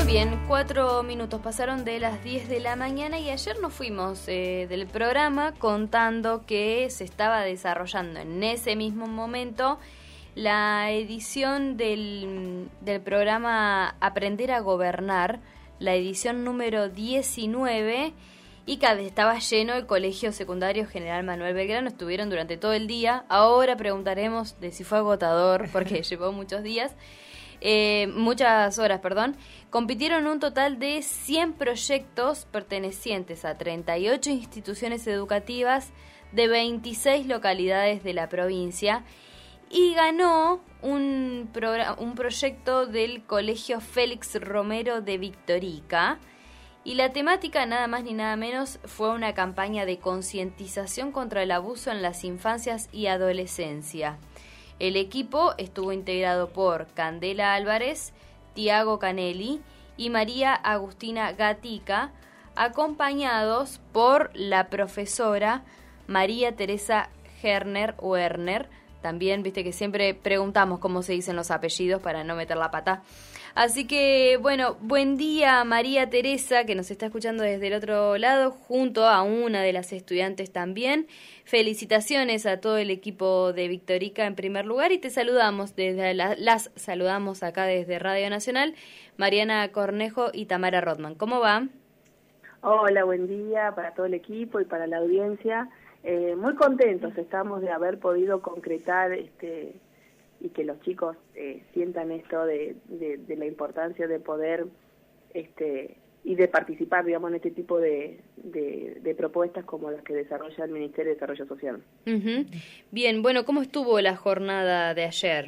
Muy bien, 4 minutos pasaron de las 10 de la mañana y ayer nos fuimos del programa contando que se estaba desarrollando en ese mismo momento la edición del programa Aprender a Gobernar, la edición número 19, y que estaba lleno el Colegio Secundario General Manuel Belgrano. Estuvieron durante todo el día. Ahora preguntaremos de si fue agotador, porque llevó muchos días. Muchas horas, perdón. Compitieron un total de 100 proyectos pertenecientes a 38 instituciones educativas de 26 localidades de la provincia y ganó un proyecto del Colegio Félix Romero de Victorica. Y la temática, nada más ni nada menos, fue una campaña de concientización contra el abuso en las infancias y adolescencia. El equipo estuvo integrado por Candela Álvarez, Tiago Canelli y María Agustina Gatica, acompañados por la profesora María Teresa Werner. También, viste que siempre preguntamos cómo se dicen los apellidos para no meter la pata. Así que, bueno, buen día María Teresa, que nos está escuchando desde el otro lado, junto a una de las estudiantes también. Felicitaciones a todo el equipo de Victorica en primer lugar y te saludamos, las saludamos acá desde Radio Nacional, Mariana Cornejo y Tamara Rodman. ¿Cómo va? Hola, buen día para todo el equipo y para la audiencia. Muy contentos estamos de haber podido concretar y que los chicos sientan esto de la importancia de poder y de participar, digamos, en este tipo de propuestas como las que desarrolla el Ministerio de Desarrollo Social. Uh-huh. Bien, bueno, ¿cómo estuvo la jornada de ayer?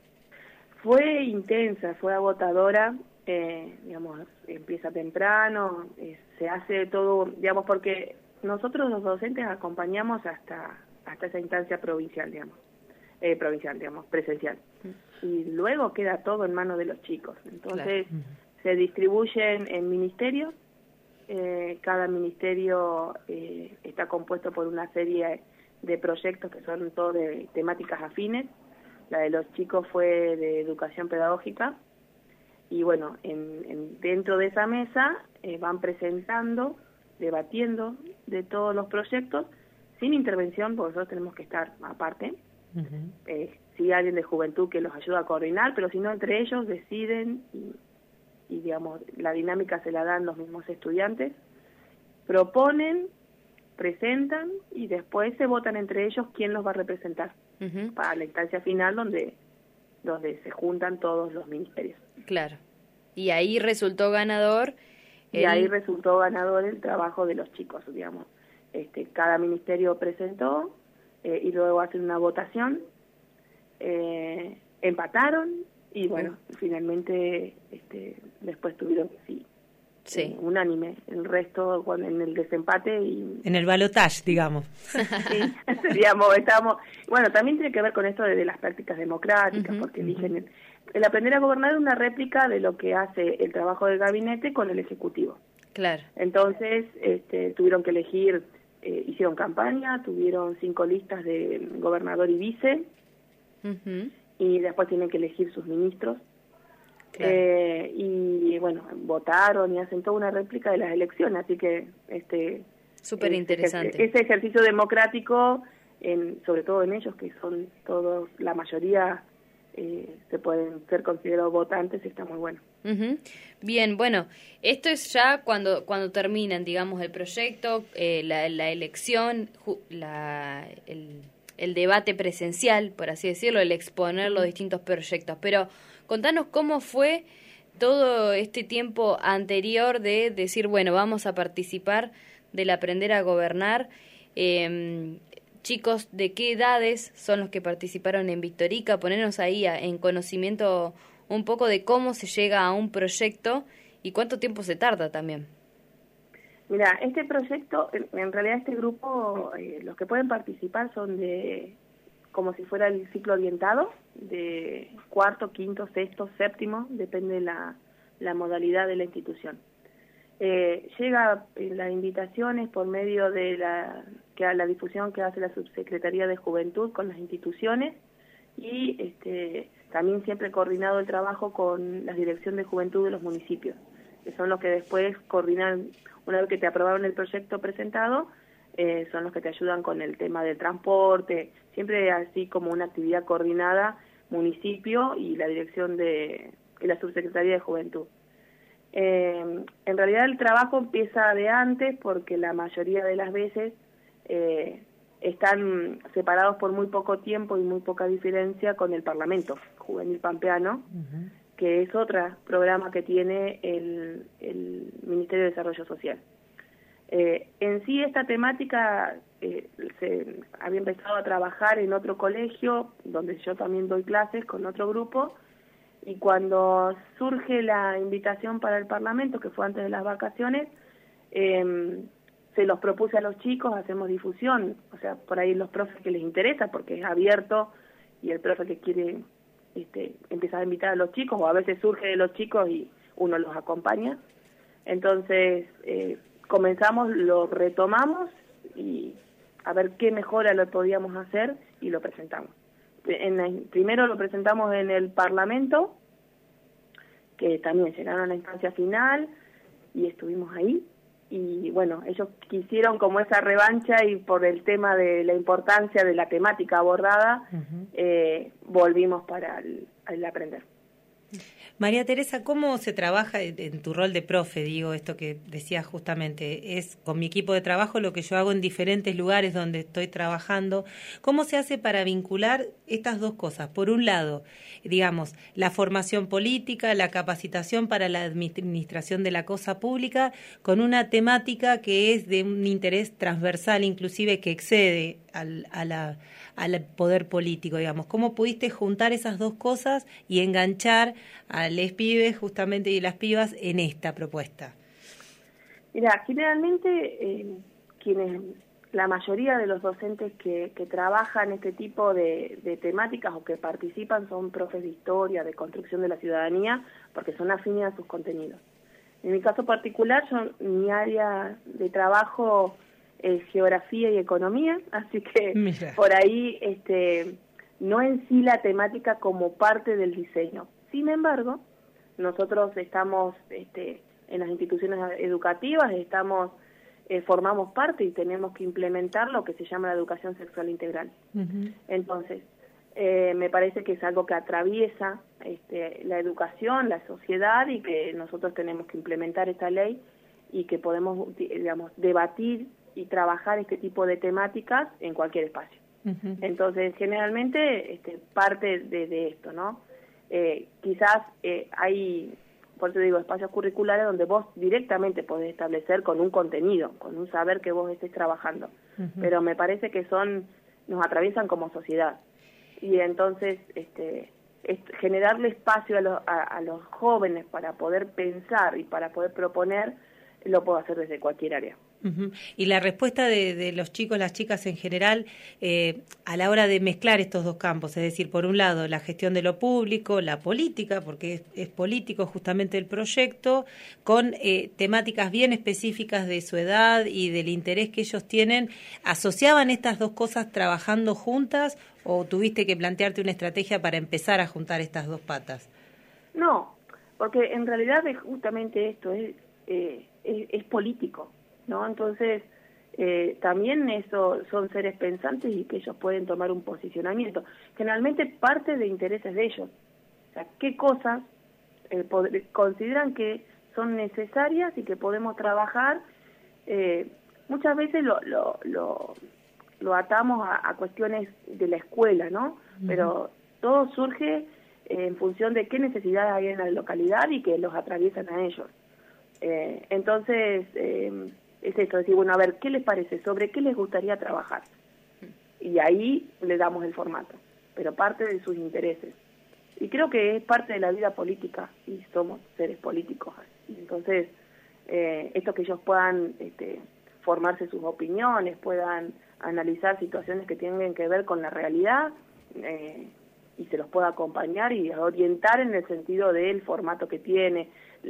Fue intensa, fue agotadora, digamos, empieza temprano, se hace todo, digamos, porque nosotros los docentes acompañamos hasta esa instancia provincial, digamos. Presencial. Y luego queda todo en manos de los chicos. Entonces, claro, se distribuyen en ministerios. Cada ministerio está compuesto por una serie de proyectos que son todos de temáticas afines. La de los chicos fue de educación pedagógica. Y bueno, dentro de esa mesa van presentando, debatiendo de todos los proyectos, sin intervención, porque nosotros tenemos que estar aparte. Uh-huh. Sí, alguien de juventud que los ayuda a coordinar, pero si no, entre ellos deciden y digamos, la dinámica se la dan los mismos estudiantes, proponen, presentan y después se votan entre ellos quién los va a representar. Uh-huh. Para la instancia final donde se juntan todos los ministerios. Claro. Y ahí resultó ganador. Ahí resultó ganador el trabajo de los chicos, digamos. Cada ministerio presentó y luego hacen una votación, empataron y bueno, finalmente después tuvieron sí, unánime, el resto en el desempate y en el balotaje, digamos. Sí, estábamos, bueno, también tiene que ver con esto de las prácticas democráticas, uh-huh, porque eligen el aprender a gobernar es una réplica de lo que hace el trabajo del gabinete con el ejecutivo. Claro. Entonces, tuvieron que elegir, hicieron campaña, tuvieron 5 listas de gobernador y vice, uh-huh, y después tienen que elegir sus ministros. Claro. Y bueno, votaron y hacen toda una réplica de las elecciones, así que súper interesante. Ese ejercicio democrático, sobre todo en ellos, que son todos, la mayoría se pueden ser considerados votantes, está muy bueno. Uh-huh. Bien, bueno, esto es ya cuando terminan, digamos, el proyecto, la elección, el debate presencial, por así decirlo, el exponer los distintos proyectos. Pero contanos cómo fue todo este tiempo anterior de decir, bueno, vamos a participar del Aprender a Gobernar. Chicos, ¿de qué edades son los que participaron en Victorica? Ponernos ahí en conocimiento un poco de cómo se llega a un proyecto y cuánto tiempo se tarda también. Mira, este proyecto, en realidad este grupo, los que pueden participar son como si fuera el ciclo orientado, de 4º, 5º, 6º, 7º, depende la modalidad de la institución. Llega las invitaciones por medio de la difusión que hace la Subsecretaría de Juventud con las instituciones y también siempre coordinado el trabajo con la Dirección de Juventud de los municipios. que son los que después coordinan, una vez que te aprobaron el proyecto presentado, son los que te ayudan con el tema del transporte, siempre así como una actividad coordinada, municipio y la dirección de la Subsecretaría de Juventud. En realidad el trabajo empieza de antes porque la mayoría de las veces están separados por muy poco tiempo y muy poca diferencia con el Parlamento Juvenil Pampeano, que es otro programa que tiene el Ministerio de Desarrollo Social. En sí esta temática se había empezado a trabajar en otro colegio, donde yo también doy clases con otro grupo, y cuando surge la invitación para el Parlamento, que fue antes de las vacaciones, se los propuse a los chicos, hacemos difusión, o sea, por ahí los profes que les interesa, porque es abierto, y el profe que quiere empezar a invitar a los chicos, o a veces surge de los chicos y uno los acompaña. Entonces, comenzamos, lo retomamos y a ver qué mejora lo podíamos hacer y lo presentamos. Primero lo presentamos en el Parlamento, que también llegaron a la instancia final y estuvimos ahí. Y bueno, ellos quisieron como esa revancha y por el tema de la importancia de la temática abordada, volvimos para el aprender. María Teresa, ¿cómo se trabaja en tu rol de profe? Digo, esto que decías justamente, es con mi equipo de trabajo lo que yo hago en diferentes lugares donde estoy trabajando. ¿Cómo se hace para vincular estas dos cosas? Por un lado, digamos, la formación política, la capacitación para la administración de la cosa pública, con una temática que es de un interés transversal, inclusive que excede al poder político, digamos. ¿Cómo pudiste juntar esas dos cosas y enganchar a los pibes justamente y las pibas en esta propuesta? Mira, generalmente la mayoría de los docentes que trabajan este tipo de temáticas o que participan son profes de historia, de construcción de la ciudadanía, porque son afines a sus contenidos. En mi caso particular, mi área de trabajo es geografía y economía, así que Mira. Por ahí no en sí la temática como parte del diseño. Sin embargo, nosotros estamos en las instituciones educativas, formamos parte y tenemos que implementar lo que se llama la educación sexual integral. Entonces, me parece que es algo que atraviesa la educación, la sociedad, y que nosotros tenemos que implementar esta ley y que podemos, digamos, debatir y trabajar este tipo de temáticas en cualquier espacio. Entonces, generalmente parte de esto, ¿no? Quizás hay, por eso digo, espacios curriculares donde vos directamente podés establecer con un contenido, con un saber que vos estés trabajando, pero me parece que nos atraviesan como sociedad. Y entonces, generarle espacio a los jóvenes para poder pensar y para poder proponer, lo puedo hacer desde cualquier área. Y la respuesta de los chicos, las chicas en general, a la hora de mezclar estos dos campos, es decir, por un lado la gestión de lo público, la política, porque es político justamente el proyecto, con temáticas bien específicas de su edad y del interés que ellos tienen, ¿asociaban estas dos cosas trabajando juntas o tuviste que plantearte una estrategia para empezar a juntar estas dos patas? No, porque en realidad es justamente esto, es político, ¿no? Entonces, también eso son seres pensantes y que ellos pueden tomar un posicionamiento. Generalmente parte de intereses de ellos. O sea, qué cosas consideran que son necesarias y que podemos trabajar. Muchas veces lo atamos a cuestiones de la escuela, ¿no? Pero todo surge en función de qué necesidades hay en la localidad y que los atraviesan a ellos. Entonces, es esto, decir, bueno, a ver, ¿qué les parece? ¿Sobre qué les gustaría trabajar? Y ahí le damos el formato, pero parte de sus intereses. Y creo que es parte de la vida política, y somos seres políticos. Y entonces, esto que ellos puedan formarse sus opiniones, puedan analizar situaciones que tienen que ver con la realidad, y se los pueda acompañar y orientar en el sentido del formato que tiene,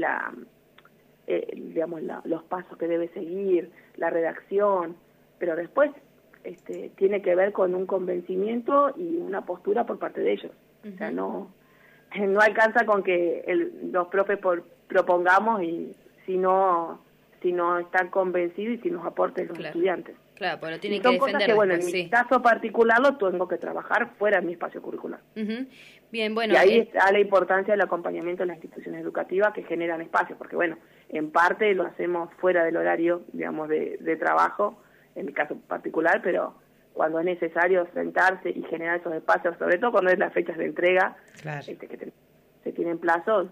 los pasos que debe seguir, la redacción, pero después tiene que ver con un convencimiento y una postura por parte de ellos. O sea, no alcanza con que los profes propongamos y si no están convencidos y si nos aporten los estudiantes. Claro, pero tienen que defender. Son cosas que, bueno, en mi caso particular lo tengo que trabajar fuera de mi espacio curricular. Bien, bueno. Y ahí está la importancia del acompañamiento en las instituciones educativas que generan espacios, porque, bueno, en parte lo hacemos fuera del horario, digamos, de trabajo, en mi caso particular, pero cuando es necesario sentarse y generar esos espacios, sobre todo cuando es las fechas de entrega, que se tienen plazos,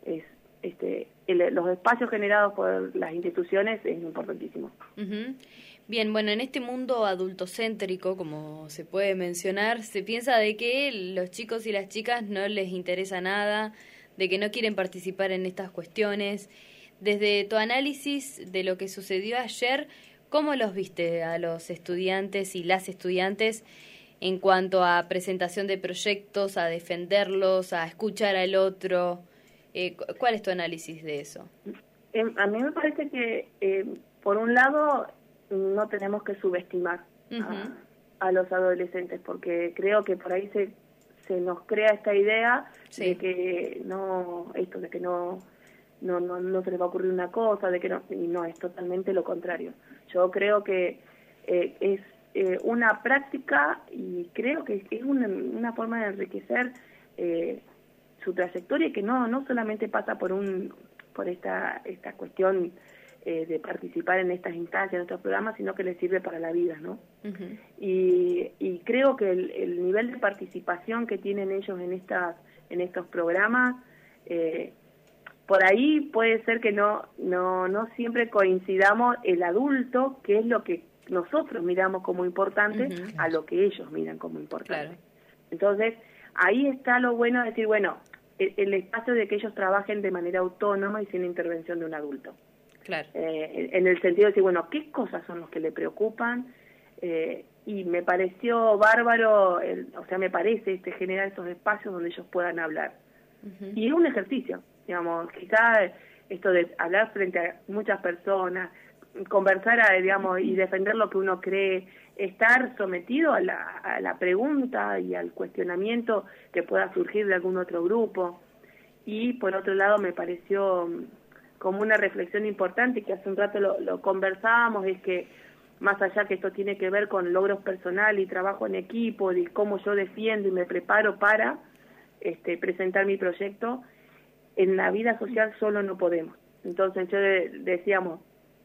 los espacios generados por las instituciones es importantísimo. Bien, bueno, en este mundo adultocéntrico, como se puede mencionar, se piensa de que los chicos y las chicas no les interesa nada, de que no quieren participar en estas cuestiones. Desde tu análisis de lo que sucedió ayer, ¿cómo los viste a los estudiantes y las estudiantes en cuanto a presentación de proyectos, a defenderlos, a escuchar al otro? ¿Cuál es tu análisis de eso? A mí me parece que, por un lado, no tenemos que subestimar a los adolescentes, porque creo que por ahí se nos crea esta idea de que no se les va a ocurrir una cosa, de que no, y no, es totalmente lo contrario. Yo creo que es una práctica y creo que es una forma de enriquecer su trayectoria, y que no solamente pasa por esta cuestión de participar en estas instancias, en estos programas, sino que les sirve para la vida, ¿no? Y creo que el nivel de participación que tienen ellos en estos programas, por ahí puede ser que no siempre coincidamos el adulto, que es lo que nosotros miramos como importante, a lo que ellos miran como importante. Claro. Entonces, ahí está lo bueno de decir, bueno, el espacio de que ellos trabajen de manera autónoma y sin intervención de un adulto. Claro. En el sentido de decir, bueno, ¿qué cosas son los que le preocupan? Y me pareció bárbaro, me parece generar esos espacios donde ellos puedan hablar. Y es un ejercicio, digamos, quizás esto de hablar frente a muchas personas, conversar, digamos, y defender lo que uno cree, estar sometido a la pregunta y al cuestionamiento que pueda surgir de algún otro grupo. Y por otro lado me pareció como una reflexión importante, que hace un rato lo conversábamos, es que más allá que esto tiene que ver con logros personales y trabajo en equipo, de cómo yo defiendo y me preparo para presentar mi proyecto, en la vida social solo no podemos. Entonces yo decíamos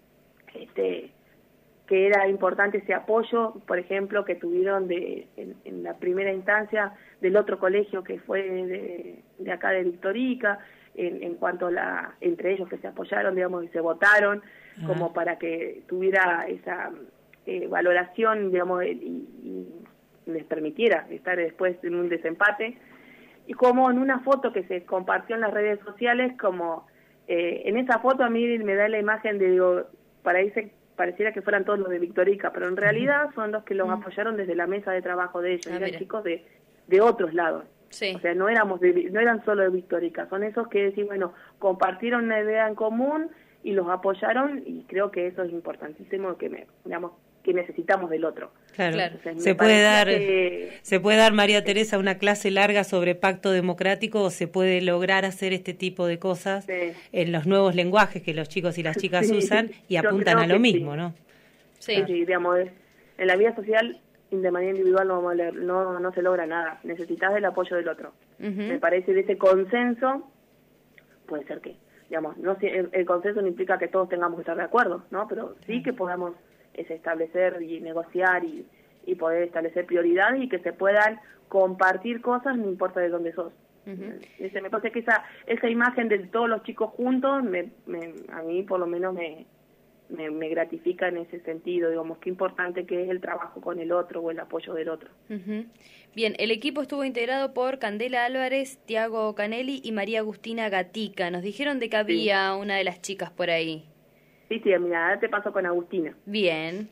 que era importante ese apoyo, por ejemplo, que tuvieron en la primera instancia del otro colegio que fue de acá de Victorica, en cuanto a entre ellos que se apoyaron, digamos, y se votaron, como para que tuviera esa valoración, digamos, y les permitiera estar después en un desempate. Y como en una foto que se compartió en las redes sociales, como en esa foto a mí me da la imagen de, digo, pareciera que fueran todos los de Victorica, pero en realidad son los que los apoyaron desde la mesa de trabajo de ellos, eran chicos de otros lados. Sí. O sea, no eran solo de Victorica, son esos que decís, bueno, compartieron una idea en común y los apoyaron, y creo que eso es importantísimo, que necesitamos del otro. Claro. Entonces, se puede dar, María Teresa, una clase larga sobre pacto democrático, o se puede lograr hacer este tipo de cosas en los nuevos lenguajes que los chicos y las chicas usan y apuntan a lo mismo, ¿no? Sí, digamos, en la vida social de manera individual no se logra nada, necesitas del apoyo del otro. Me parece de ese consenso, puede ser que, digamos, el consenso no implica que todos tengamos que estar de acuerdo, ¿no? Pero sí que podamos establecer y negociar y poder establecer prioridades y que se puedan compartir cosas, no importa de dónde sos. Me parece que esa imagen de todos los chicos juntos, a mí por lo menos me gratifica en ese sentido, digamos, qué importante que es el trabajo con el otro o el apoyo del otro. Bien, el equipo estuvo integrado por Candela Álvarez, Tiago Canelli y María Agustina Gatica. Nos dijeron de que había una de las chicas por ahí. Sí, mira, ahora te paso con Agustina. Bien.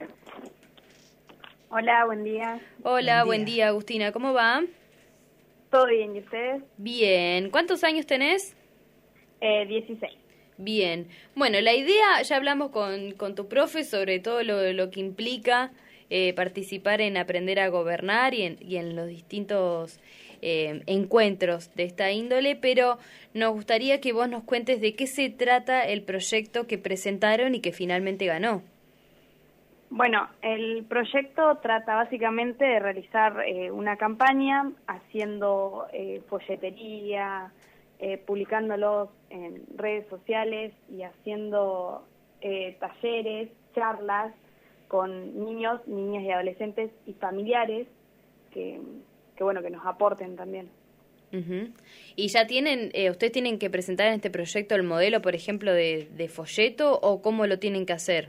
Hola, buen día. Hola, buen día, Agustina. ¿Cómo va? Todo bien, ¿y ustedes? Bien. ¿Cuántos años tenés? 16. Bien. Bueno, la idea, ya hablamos con tu profe sobre todo lo que implica participar en aprender a gobernar y en los distintos encuentros de esta índole, pero nos gustaría que vos nos cuentes de qué se trata el proyecto que presentaron y que finalmente ganó. Bueno, el proyecto trata básicamente de realizar una campaña haciendo folletería, publicándolos en redes sociales y haciendo talleres, charlas con niños, niñas y adolescentes y familiares que nos aporten también. Uh-huh. ¿Y ya tienen, ustedes tienen que presentar en este proyecto el modelo, por ejemplo, de folleto o cómo lo tienen que hacer?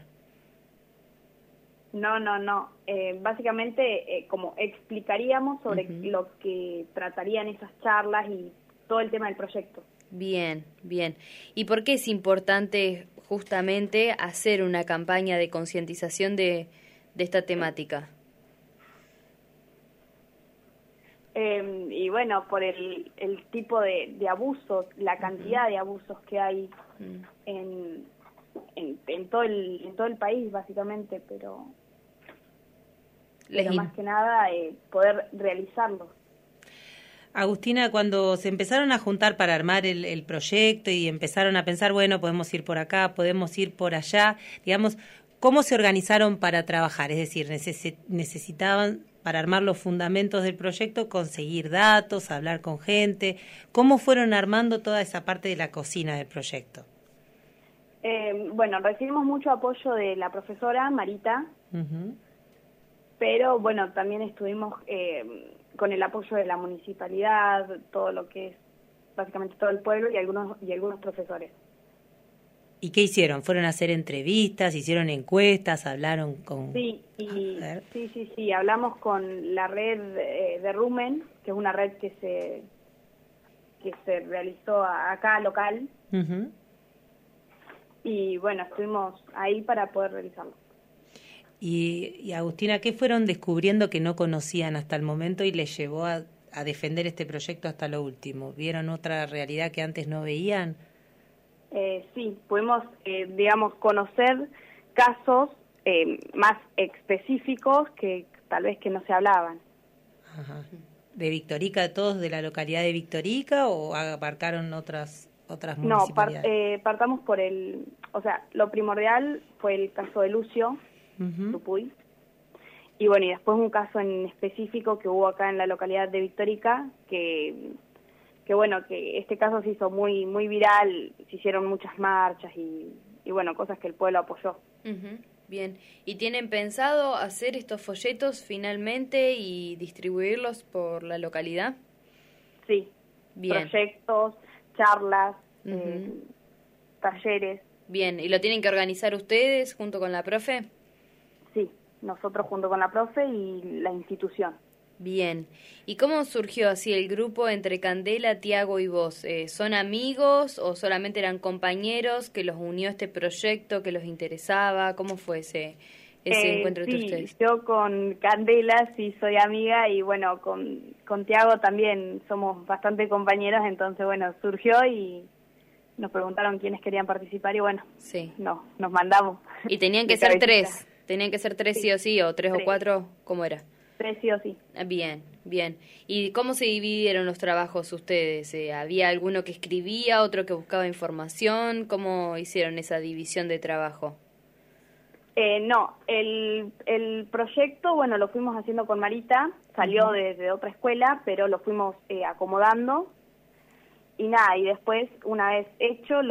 No. Básicamente, como explicaríamos sobre lo que tratarían esas charlas y todo el tema del proyecto. Bien. ¿Y por qué es importante justamente hacer una campaña de concientización de esta temática? Y bueno, por el tipo de abusos, la cantidad de abusos que hay en todo el país, básicamente, pero más que nada poder realizarlo. Agustina, cuando se empezaron a juntar para armar el proyecto y empezaron a pensar, bueno, podemos ir por acá, podemos ir por allá, digamos, ¿cómo se organizaron para trabajar? Es decir, necesitaban, para armar los fundamentos del proyecto, conseguir datos, hablar con gente. ¿Cómo fueron armando toda esa parte de la cocina del proyecto? Bueno, recibimos mucho apoyo de la profesora Marita, pero bueno, también estuvimos con el apoyo de la municipalidad, todo lo que es básicamente todo el pueblo y algunos profesores. ¿Y qué hicieron? ¿Fueron a hacer entrevistas, hicieron encuestas, hablaron con...? Sí, hablamos con la red de Rumen, que es una red que se realizó acá local, y bueno, estuvimos ahí para poder realizarlo. Y Agustina, ¿qué fueron descubriendo que no conocían hasta el momento y les llevó a defender este proyecto hasta lo último? ¿Vieron otra realidad que antes no veían? Sí, pudimos, conocer casos más específicos que tal vez que no se hablaban. Ajá. ¿De Victorica, todos de la localidad de Victorica o abarcaron otras municipalidades? No, partamos por lo primordial fue el caso de Lucio, Tupuy, y bueno, y después un caso en específico que hubo acá en la localidad de Victorica, que este caso se hizo muy muy viral, se hicieron muchas marchas y bueno, cosas que el pueblo apoyó. Bien, ¿y tienen pensado hacer estos folletos finalmente y distribuirlos por la localidad? Sí, bien. Proyectos, charlas, talleres. Bien, ¿y lo tienen que organizar ustedes junto con la profe? Sí, nosotros junto con la profe y la institución. Bien, ¿y cómo surgió así el grupo entre Candela, Tiago y vos? ¿Son amigos o solamente eran compañeros que los unió este proyecto, que los interesaba? ¿Cómo fue ese encuentro entre ustedes? Yo con Candela sí soy amiga y bueno, con Tiago también somos bastante compañeros, entonces bueno, surgió y nos preguntaron quiénes querían participar y bueno, nos mandamos. ¿Y tenían que ser tres? ¿Tenían que ser tres sí o sí o tres o cuatro? ¿Cómo era? 3 sí o sí. Bien. ¿Y cómo se dividieron los trabajos ustedes? ¿Había alguno que escribía, otro que buscaba información? ¿Cómo hicieron esa división de trabajo? No, el proyecto, bueno, lo fuimos haciendo con Marita, salió desde otra escuela, pero lo fuimos acomodando y nada, y después, una vez hecho,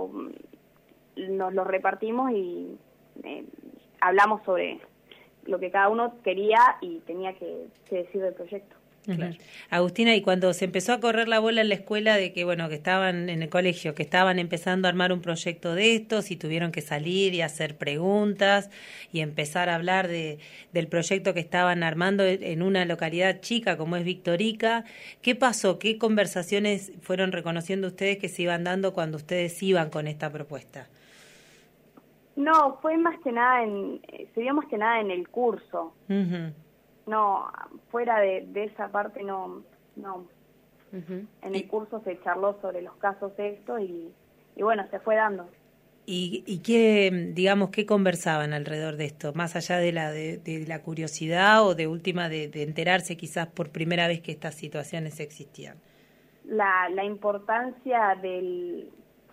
nos lo repartimos y hablamos sobre lo que cada uno quería y tenía que decir del proyecto. Claro. Agustina, y cuando se empezó a correr la bola en la escuela de que que estaban en el colegio, que estaban empezando a armar un proyecto de estos y tuvieron que salir y hacer preguntas y empezar a hablar del proyecto que estaban armando en una localidad chica como es Victorica, ¿qué pasó? ¿Qué conversaciones fueron reconociendo ustedes que se iban dando cuando ustedes iban con esta propuesta? No, fue se dio más que nada en el curso. No, fuera de esa parte no. En el curso se charló sobre los casos estos y bueno, se fue dando. ¿Y qué, digamos, qué conversaban alrededor de esto? Más allá de la curiosidad o de última de enterarse quizás por primera vez que estas situaciones existían. La importancia del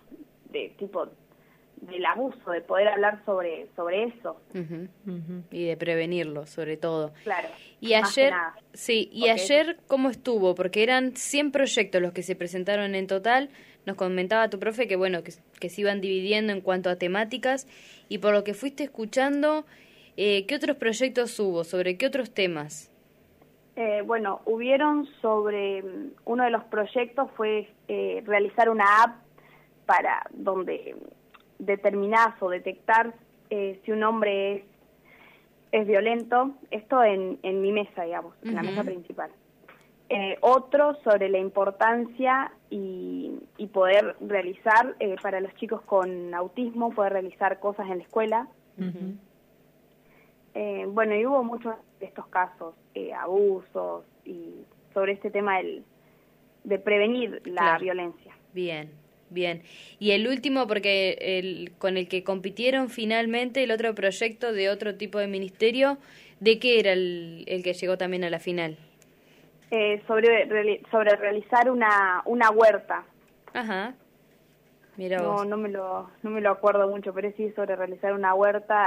abuso, de poder hablar sobre eso. Uh-huh. Uh-huh. Y de prevenirlo, sobre todo. Claro. Y ayer, sí, y ayer ¿cómo estuvo? Porque eran 100 proyectos los que se presentaron en total. Nos comentaba tu profe que bueno, que se iban dividiendo en cuanto a temáticas, y por lo que fuiste escuchando, ¿qué otros proyectos hubo? ¿Sobre qué otros temas? Bueno, hubieron sobre, uno de los proyectos fue realizar una app para donde determinás o detectar si un hombre es violento, esto en mi mesa, digamos, en la mesa principal. Otro sobre la importancia y poder realizar, para los chicos con autismo, poder realizar cosas en la escuela. Uh-huh. Bueno, y hubo muchos de estos casos, abusos, y sobre este tema de prevenir la violencia. Bien. Bien, y el último, porque con el que compitieron finalmente, el otro proyecto de otro tipo de ministerio, ¿de qué era el que llegó también a la final? Sobre realizar una huerta. Ajá. Mira vos. No me lo acuerdo mucho, pero sí sobre realizar una huerta.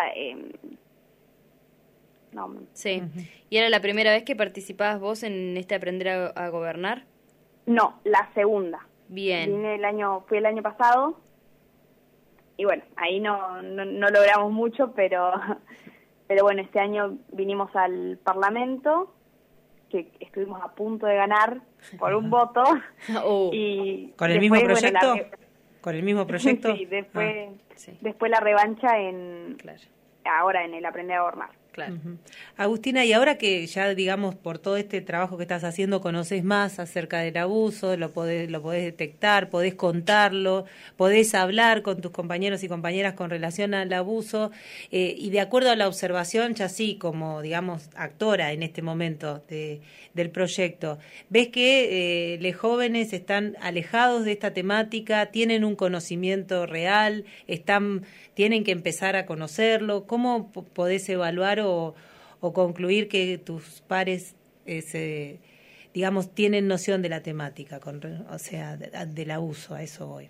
Sí. Uh-huh. ¿Y era la primera vez que participabas vos en este Aprender a Gobernar? No, la segunda. Bien. Fui el año pasado y bueno, ahí no logramos mucho, pero bueno, este año vinimos al Parlamento, que estuvimos a punto de ganar por un voto. Y ¿Con el mismo proyecto? Bueno, ¿Con el mismo proyecto? Sí, después la revancha ahora en el Aprender a Gobernar. Claro. Uh-huh. Agustina, y ahora que ya, digamos, por todo este trabajo que estás haciendo, conoces más acerca del abuso, lo podés detectar, podés contarlo, podés hablar con tus compañeros y compañeras con relación al abuso, y de acuerdo a la observación, ya sí, como, digamos, actora en este momento del proyecto, ¿ves que los jóvenes están alejados de esta temática, tienen un conocimiento real, tienen que empezar a conocerlo? ¿Cómo podés evaluar o concluir que tus pares, digamos, tienen noción de la temática, o sea, del abuso? A eso voy.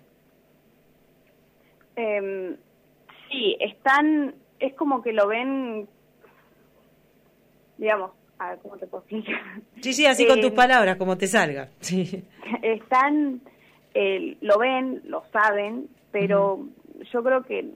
Sí, es como que lo ven, digamos, a ver, ¿cómo te puedo explicar? Sí, así con tus palabras, como te salga. Sí. Lo ven, lo saben, pero yo creo que,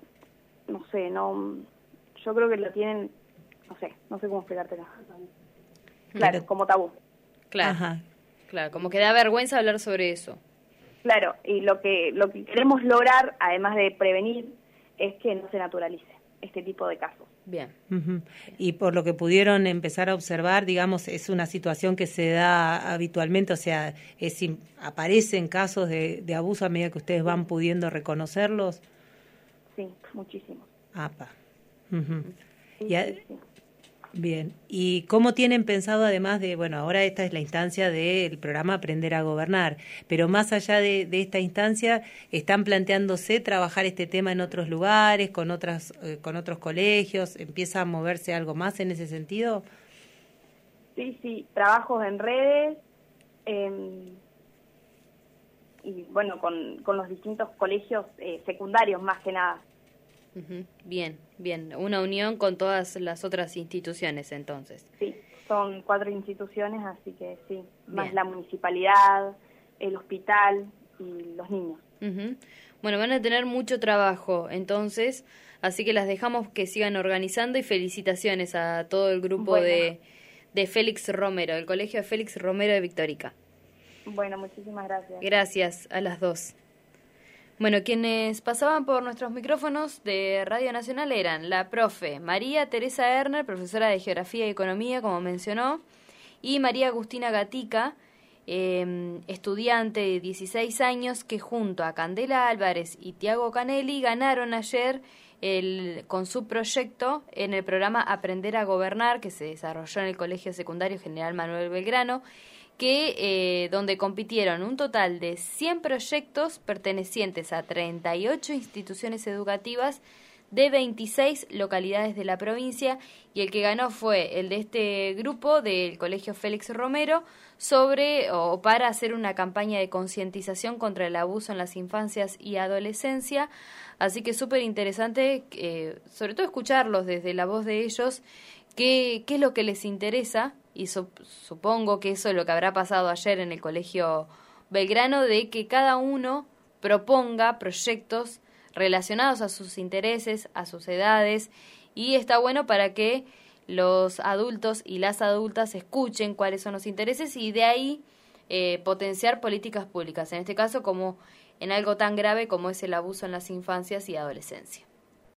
yo creo que lo tienen, no sé cómo explicártelo. Claro, como tabú. Claro. Ajá. Claro, como que da vergüenza hablar sobre eso. Claro, y lo que queremos lograr, además de prevenir, es que no se naturalice este tipo de casos. Bien. Uh-huh. Y por lo que pudieron empezar a observar, digamos, es una situación que se da habitualmente, o sea, aparecen casos de abuso a medida que ustedes van pudiendo reconocerlos. Sí, muchísimos. Apa. Uh-huh. Sí. Bien, ¿y cómo tienen pensado, además de, bueno, ahora esta es la instancia del programa Aprender a Gobernar, pero más allá de esta instancia, ¿están planteándose trabajar este tema en otros lugares, con otros colegios? ¿Empieza a moverse algo más en ese sentido? Sí, trabajos en redes, y bueno, con los distintos colegios secundarios más que nada. Uh-huh. Bien, una unión con todas las otras instituciones entonces. Sí, son 4 instituciones, así que sí, más bien. La municipalidad, el hospital y los niños. Uh-huh. Bueno, van a tener mucho trabajo entonces, así que las dejamos que sigan organizando, y felicitaciones a todo el grupo de Félix Romero, del Colegio de Félix Romero de Victorica. Bueno, muchísimas gracias. Gracias a las dos. Bueno, quienes pasaban por nuestros micrófonos de Radio Nacional eran la profe María Teresa Erner, profesora de Geografía y Economía, como mencionó, y María Agustina Gatica, estudiante de 16 años, que junto a Candela Álvarez y Tiago Canelli ganaron ayer con su proyecto en el programa Aprender a Gobernar, que se desarrolló en el Colegio Secundario General Manuel Belgrano, que donde compitieron un total de 100 proyectos pertenecientes a 38 instituciones educativas de 26 localidades de la provincia, y el que ganó fue el de este grupo del Colegio Félix Romero para hacer una campaña de concientización contra el abuso en las infancias y adolescencia. Así que súper interesante, sobre todo escucharlos desde la voz de ellos, qué es lo que les interesa, y supongo que eso es lo que habrá pasado ayer en el Colegio Belgrano, de que cada uno proponga proyectos relacionados a sus intereses, a sus edades, y está bueno para que los adultos y las adultas escuchen cuáles son los intereses y de ahí potenciar políticas públicas, en este caso como en algo tan grave como es el abuso en las infancias y adolescencia.